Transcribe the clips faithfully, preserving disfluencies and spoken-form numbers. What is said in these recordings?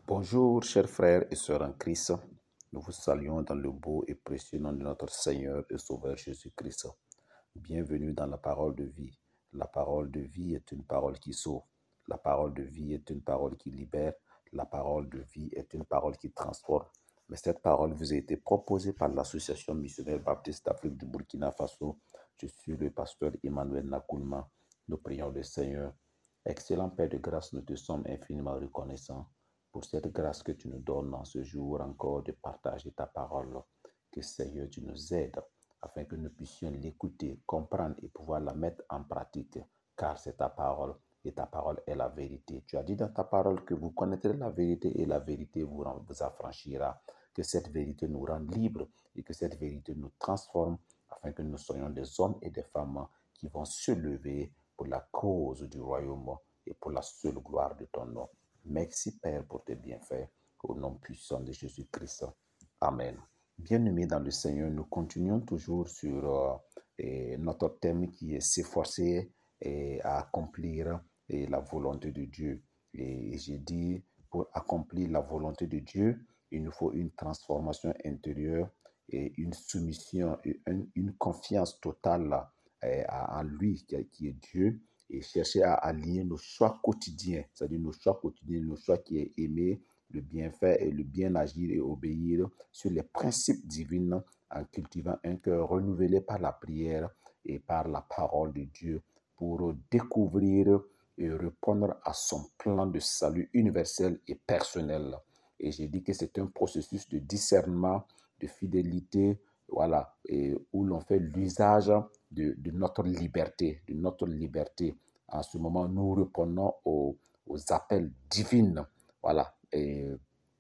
Bonjour, chers frères et sœurs en Christ. Nous vous saluons dans le beau et précieux nom de notre Seigneur et Sauveur Jésus-Christ. Bienvenue dans la parole de vie. La parole de vie est une parole qui sauve. La parole de vie est une parole qui libère. La parole de vie est une parole qui transforme. Mais cette parole vous a été proposée par l'Association missionnaire baptiste d'Afrique du Burkina Faso. Je suis le pasteur Emmanuel Nakoulma. Nous prions le Seigneur. Excellent Père de grâce, nous te sommes infiniment reconnaissants pour cette grâce que tu nous donnes en ce jour encore de partager ta parole. Que Seigneur, tu nous aides afin que nous puissions l'écouter, comprendre et pouvoir la mettre en pratique, car c'est ta parole et ta parole est la vérité. Tu as dit dans ta parole que vous connaîtrez la vérité et la vérité vous, vous affranchira. Que cette vérité nous rende libres et que cette vérité nous transforme afin que nous soyons des hommes et des femmes qui vont se lever pour la cause du royaume et pour la seule gloire de ton nom. Merci Père pour tes bienfaits, au nom puissant de Jésus-Christ. Amen. Bien-aimés dans le Seigneur, nous continuons toujours sur euh, et notre thème qui est s'efforcer et à accomplir et la volonté de Dieu. Et j'ai dit, pour accomplir la volonté de Dieu, il nous faut une transformation intérieure et une soumission et une, une confiance totale eh, en lui qui est Dieu, et chercher à aligner nos choix quotidiens, c'est-à-dire nos choix quotidiens, nos choix qui est aimer, le bien faire et le bien agir et obéir sur les principes divins en cultivant un cœur renouvelé par la prière et par la parole de Dieu pour découvrir et répondre à son plan de salut universel et personnel. Et j'ai dit que c'est un processus de discernement, de fidélité, voilà, et où l'on fait l'usage de, de notre liberté, de notre liberté. En ce moment, nous répondons aux, aux appels divins, voilà, et,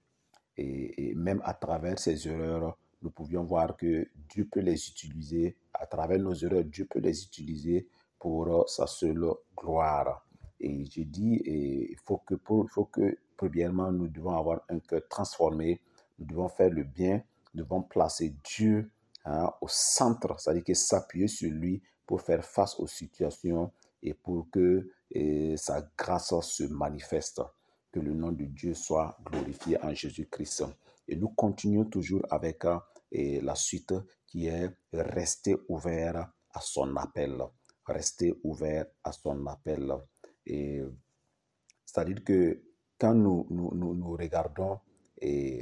et, et même à travers ces erreurs, nous pouvions voir que Dieu peut les utiliser, à travers nos erreurs, Dieu peut les utiliser pour sa seule gloire. Et j'ai dit, et il faut que, pour, il faut que, premièrement, nous devons avoir un cœur transformé, nous devons faire le bien, nous devons placer Dieu hein, au centre, c'est-à-dire que s'appuyer sur lui pour faire face aux situations et pour que et, sa grâce se manifeste. Que le nom de Dieu soit glorifié en Jésus-Christ. Et nous continuons toujours avec euh, et la suite qui est rester ouvert à son appel. Rester ouvert à son appel. Et c'est-à-dire que quand nous, nous, nous, nous regardons et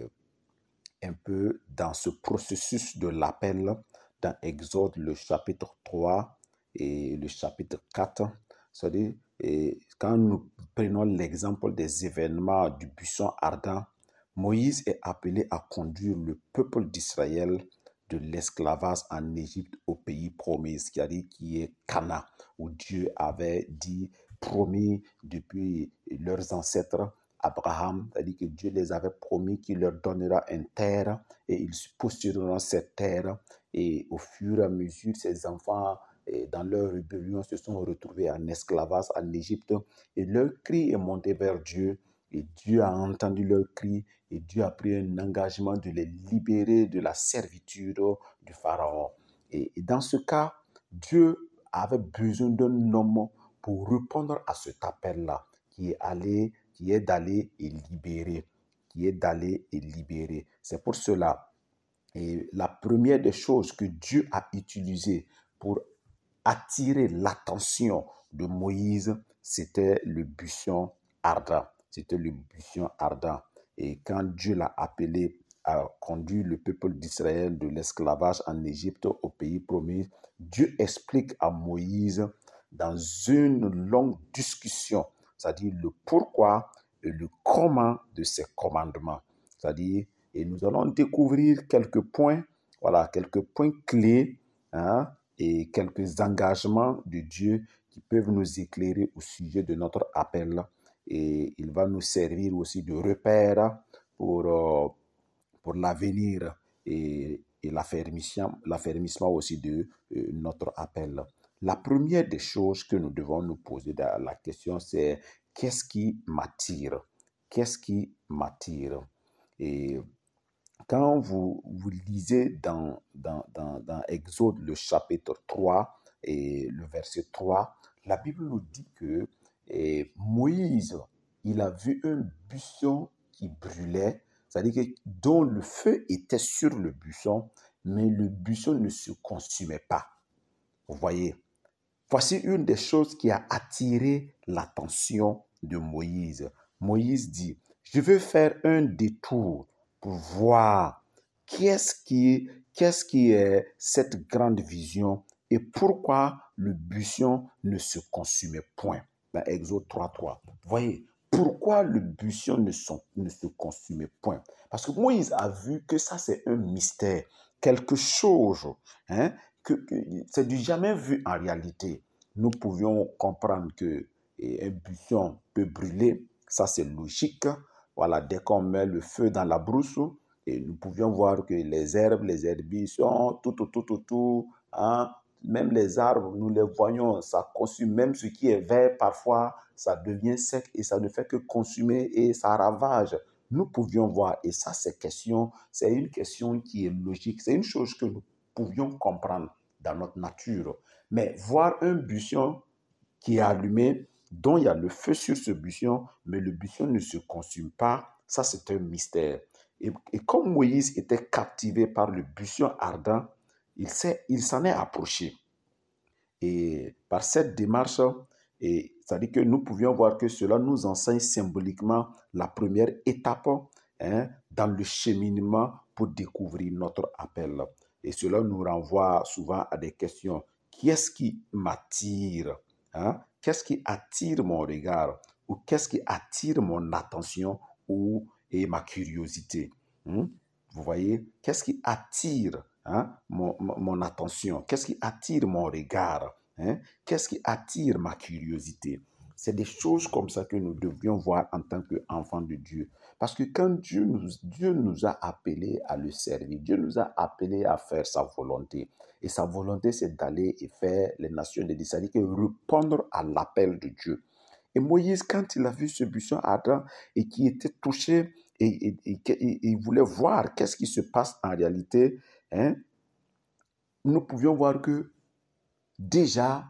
un peu dans ce processus de l'appel, dans Exode, le chapitre trois et le chapitre quatre, c'est-à-dire et quand nous prenons l'exemple des événements du buisson ardent, Moïse est appelé à conduire le peuple d'Israël de l'esclavage en Égypte au pays promis, c'est-à-dire qui est Canaan, où Dieu avait dit, promis depuis leurs ancêtres, Abraham, c'est-à-dire que Dieu les avait promis qu'il leur donnera une terre et ils posséderont cette terre. Et au fur et à mesure, ces enfants, et dans leur rébellion, se sont retrouvés en esclavage en Égypte et leur cri est monté vers Dieu. Et Dieu a entendu leur cri et Dieu a pris un engagement de les libérer de la servitude du Pharaon. Et, et dans ce cas, Dieu avait besoin d'un homme pour répondre à cet appel-là, qui est allé, qui est d'aller et libérer, qui est d'aller et libérer. C'est pour cela, et la première des choses que Dieu a utilisées pour attirer l'attention de Moïse, c'était le buisson ardent. C'était le buisson ardent. Et quand Dieu l'a appelé à conduire le peuple d'Israël de l'esclavage en Égypte au pays promis, Dieu explique à Moïse dans une longue discussion, c'est-à-dire le pourquoi et le comment de ces commandements. C'est-à-dire, et nous allons découvrir quelques points, voilà, quelques points clés, hein, et quelques engagements de Dieu qui peuvent nous éclairer au sujet de notre appel. Et il va nous servir aussi de repère pour, euh, pour l'avenir et, et l'affermissement, l'affermissement aussi de euh, notre appel. La première des choses que nous devons nous poser dans la question, c'est qu'est-ce qui m'attire? Qu'est-ce qui m'attire? Et quand vous, vous lisez dans, dans, dans, dans Exode, le chapitre trois et le verset trois, la Bible nous dit que et Moïse, il a vu un buisson qui brûlait, c'est-à-dire que, dont le feu était sur le buisson, mais le buisson ne se consumait pas. Vous voyez, voici une des choses qui a attiré l'attention de Moïse. Moïse dit, je veux faire un détour pour voir qu'est-ce qui, qu'est-ce qui est cette grande vision et pourquoi le buisson ne se consumait point. Dans Exode trois trois. Vous voyez, pourquoi le buisson ne, sont, ne se consumait point? Parce que Moïse a vu que ça, c'est un mystère, quelque chose, hein, que, que c'est du jamais vu en réalité. Nous pouvions comprendre que un buisson peut brûler, ça c'est logique. Voilà, dès qu'on met le feu dans la brousse, et nous pouvions voir que les herbes, les herbutions, tout, tout, tout, tout, tout, hein, même les arbres, nous les voyons, ça consume, même ce qui est vert, parfois, ça devient sec et ça ne fait que consumer et ça ravage. Nous pouvions voir, et ça c'est question, c'est une question qui est logique, c'est une chose que nous pouvions comprendre dans notre nature. Mais voir un buisson qui est allumé, dont il y a le feu sur ce buisson, mais le buisson ne se consume pas, ça c'est un mystère. Et, et comme Moïse était captivé par le buisson ardent, il, s'est, il s'en est approché. Et par cette démarche, et c'est-à-dire que nous pouvions voir que cela nous enseigne symboliquement la première étape, hein, dans le cheminement pour découvrir notre appel. Et cela nous renvoie souvent à des questions. Qu'est-ce qui m'attire? Hein? Qu'est-ce qui attire mon regard? Ou qu'est-ce qui attire mon attention ou et ma curiosité? Hein? Vous voyez, qu'est-ce qui attire, hein, mon, mon attention? Qu'est-ce qui attire mon regard? Hein? Qu'est-ce qui attire ma curiosité? C'est des choses comme ça que nous devions voir en tant qu'enfants de Dieu. Parce que quand Dieu nous, Dieu nous a appelés à le servir, Dieu nous a appelés à faire sa volonté. Et sa volonté, c'est d'aller et faire les nations des c'est-à-dire que répondre à l'appel de Dieu. Et Moïse, quand il a vu ce buisson ardent et qui était touché, et, et, et, et il voulait voir qu'est-ce qui se passe en réalité, hein, nous pouvions voir que déjà,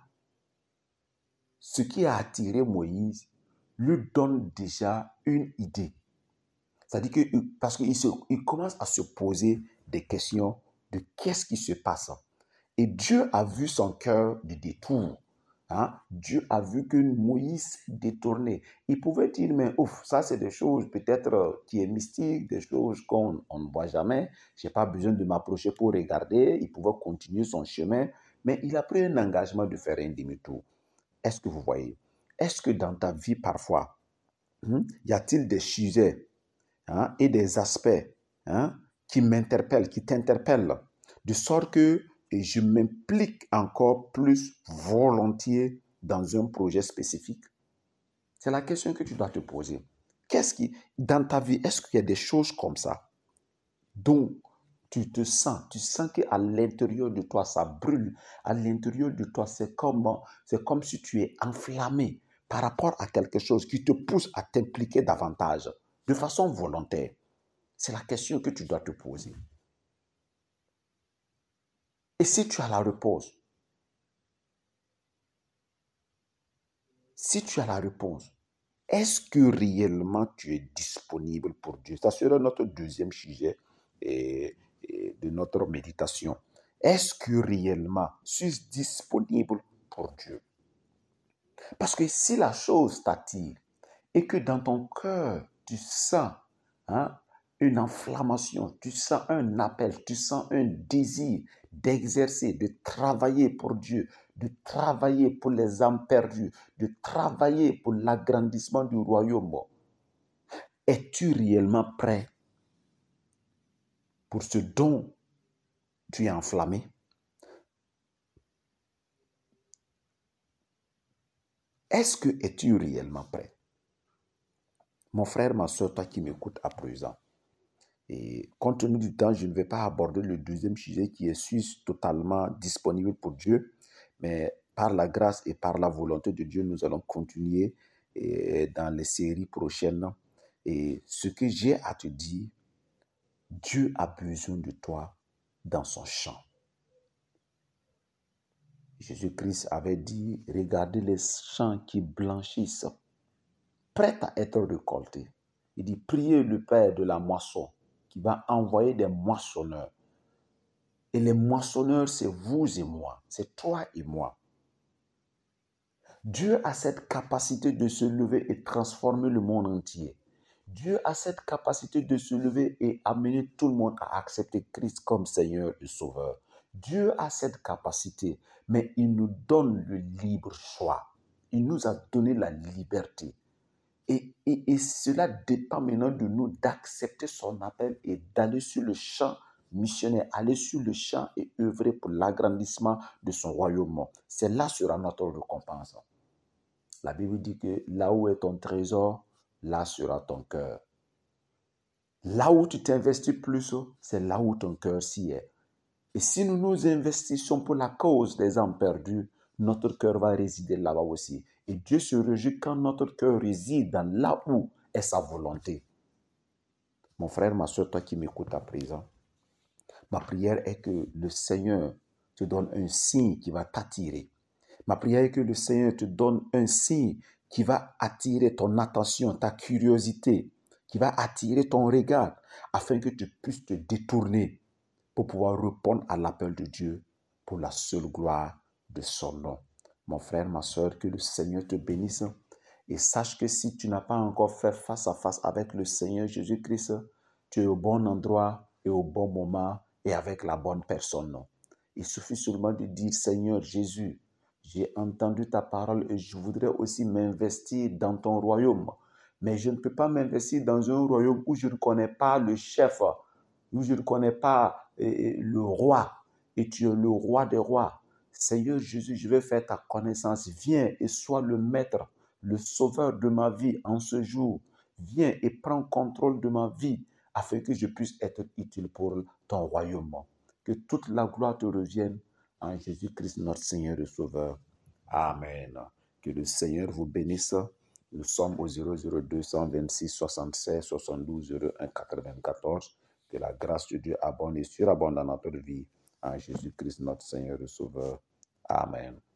ce qui a attiré Moïse lui donne déjà une idée. C'est-à-dire que, parce qu'il se, il commence à se poser des questions de qu'est-ce qui se passe. Et Dieu a vu son cœur de détour. Hein? Dieu a vu que Moïse détournait. Il pouvait dire, mais ouf, ça c'est des choses peut-être qui est mystique, des choses qu'on on ne voit jamais. Je n'ai pas besoin de m'approcher pour regarder. Il pouvait continuer son chemin. Mais il a pris un engagement de faire un demi-tour. Est-ce que vous voyez? Est-ce que dans ta vie parfois, hein, y a-t-il des sujets, hein, et des aspects, hein, qui m'interpellent, qui t'interpellent, de sorte que je m'implique encore plus volontiers dans un projet spécifique? C'est la question que tu dois te poser. Qu'est-ce qui, dans ta vie, est-ce qu'il y a des choses comme ça dont tu te sens, tu sens qu'à l'intérieur de toi, ça brûle. À l'intérieur de toi, c'est comme, c'est comme si tu es enflammé par rapport à quelque chose qui te pousse à t'impliquer davantage, de façon volontaire. C'est la question que tu dois te poser. Et si tu as la réponse, si tu as la réponse, est-ce que réellement tu es disponible pour Dieu? Ça sera notre deuxième sujet et, et de notre méditation. Est-ce que réellement suis-je disponible pour Dieu? Parce que si la chose t'attire et que dans ton cœur, tu sens, hein, une inflammation, tu sens un appel, tu sens un désir d'exercer, de travailler pour Dieu, de travailler pour les âmes perdues, de travailler pour l'agrandissement du royaume, es-tu réellement prêt pour ce dont tu es enflammé? Est-ce que es-tu réellement prêt? Mon frère, ma soeur, toi qui m'écoutes à présent, et compte tenu du temps, je ne vais pas aborder le deuxième sujet qui est suis totalement disponible pour Dieu, mais par la grâce et par la volonté de Dieu, nous allons continuer et dans les séries prochaines. Et ce que j'ai à te dire, Dieu a besoin de toi dans son champ. Jésus-Christ avait dit, regardez les champs qui blanchissent, prêts à être récoltés. Il dit, priez le Père de la moisson qui va envoyer des moissonneurs. Et les moissonneurs, c'est vous et moi, c'est toi et moi. Dieu a cette capacité de se lever et transformer le monde entier. Dieu a cette capacité de se lever et amener tout le monde à accepter Christ comme Seigneur et Sauveur. Dieu a cette capacité, mais il nous donne le libre choix. Il nous a donné la liberté. Et, et, et cela dépend maintenant de nous d'accepter son appel et d'aller sur le champ missionnaire, aller sur le champ et œuvrer pour l'agrandissement de son royaume. C'est là sera notre récompense. La Bible dit que là où est ton trésor, là sera ton cœur. Là où tu t'investis plus, c'est là où ton cœur s'y est. Et si nous nous investissons pour la cause des âmes perdues, notre cœur va résider là-bas aussi. Et Dieu se réjouit quand notre cœur réside dans là où est sa volonté. Mon frère, ma soeur, toi qui m'écoutes à présent, ma prière est que le Seigneur te donne un signe qui va t'attirer. Ma prière est que le Seigneur te donne un signe qui va attirer ton attention, ta curiosité, qui va attirer ton regard, afin que tu puisses te détourner pour pouvoir répondre à l'appel de Dieu pour la seule gloire de son nom. Mon frère, ma soeur, que le Seigneur te bénisse et sache que si tu n'as pas encore fait face à face avec le Seigneur Jésus-Christ, tu es au bon endroit et au bon moment et avec la bonne personne. Il suffit seulement de dire, Seigneur Jésus, j'ai entendu ta parole et je voudrais aussi m'investir dans ton royaume. Mais je ne peux pas m'investir dans un royaume où je ne connais pas le chef, où je ne connais pas eh, le roi. Et tu es le roi des rois. Seigneur Jésus, je veux faire ta connaissance. Viens et sois le maître, le sauveur de ma vie en ce jour. Viens et prends contrôle de ma vie afin que je puisse être utile pour ton royaume. Que toute la gloire te revienne en Jésus-Christ, notre Seigneur et Sauveur. Amen. Que le Seigneur vous bénisse. Nous sommes au zéro zéro deux cent vingt-six soixante-seize soixante-douze zéro un quatre-vingt-quatorze. Que la grâce de Dieu abonde et surabonde dans notre vie. En Jésus-Christ, notre Seigneur et Sauveur. Amen.